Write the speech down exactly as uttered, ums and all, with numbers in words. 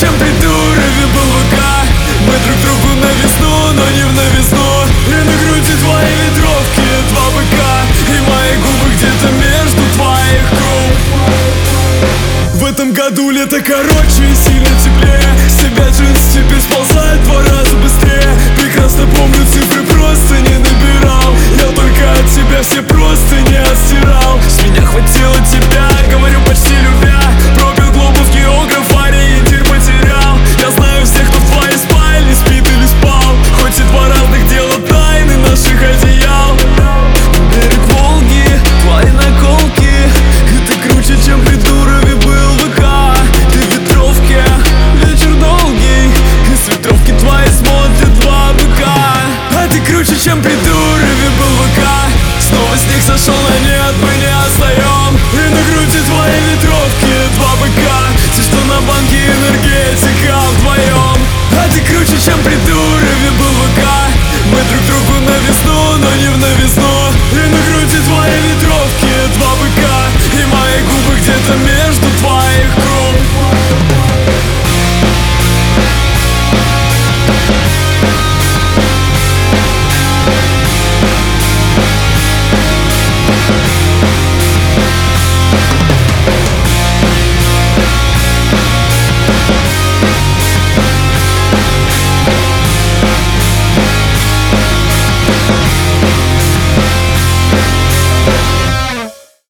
чем придурок был ВК. Мы друг другу на весну, но не в новизну. И на груди твои ветровки, два быка. И мои губы где-то между твоих губ. В этом году лето короче и сильно теплее. С тебя джинсы теперь сползают в два раза быстрее. Прекрасно помню, цифры просто не набирал. Я только от тебя все просто не отстирал. С меня хватило тебя, говорю почти любя. Пропил глобус, географ, ориентир потерял. Я знаю всех, кто в твоей спальне спит или спал. Хоть и два разных дела, тайны наших одеял. Берег Волги, твои наколки. И ты круче, чем придурове был ВК. Ты в ветровке, вечер долгий. И с ветровки твои смотрят два быка. А ты круче, чем придурове был ВК. Снова с них сошел на нет, мы не отстаем. И на груди твои ветровки, два быка. Те, что на банке энергетика вдвоем. А ты круче, чем придурове был ВК. Мы друг другу на весну, но не в новизну. И на груди твои ветровки, два быка. И мои губы где-то между твоих губ.